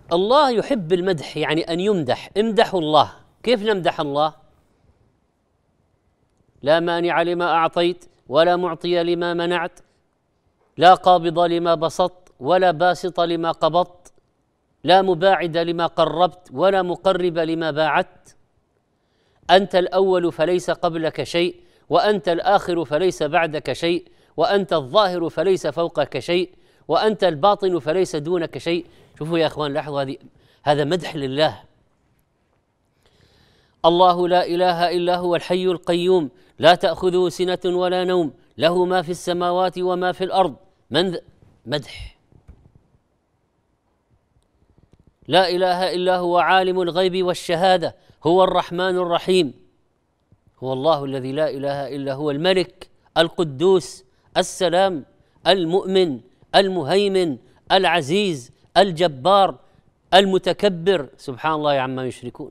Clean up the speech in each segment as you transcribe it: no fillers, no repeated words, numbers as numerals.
الله يحب المدح، يعني أن يمدح. امدحوا الله. كيف نمدح الله؟ لا مانع لما أعطيت ولا معطي لما منعت، لا قابض لما بسطت ولا باسط لما قبضت، لا مباعد لما قربت ولا مقرب لما باعدت. أنت الأول فليس قبلك شيء، وأنت الآخر فليس بعدك شيء، وأنت الظاهر فليس فوقك شيء، وأنت الباطن فليس دونك شيء. شوفوا يا أخوان، لاحظوا هذا مدح لله. الله لا إله إلا هو الحي القيوم لا تأخذه سنة ولا نوم له ما في السماوات وما في الأرض. مدح. لا إله إلا هو عالم الغيب والشهادة هو الرحمن الرحيم. هو الله الذي لا إله إلا هو الملك القدوس السلام المؤمن المهيمن العزيز الجبار المتكبر، سبحان الله عما يشركون.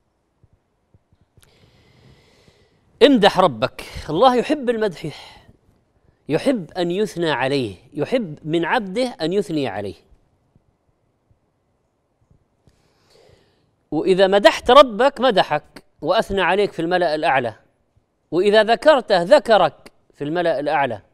امدح ربك. الله يحب المدح، يحب أن يثنى عليه، يحب من عبده أن يثني عليه. وإذا مدحت ربك مدحك وأثنى عليك في الملأ الأعلى، وإذا ذكرته ذكرك في الملأ الأعلى.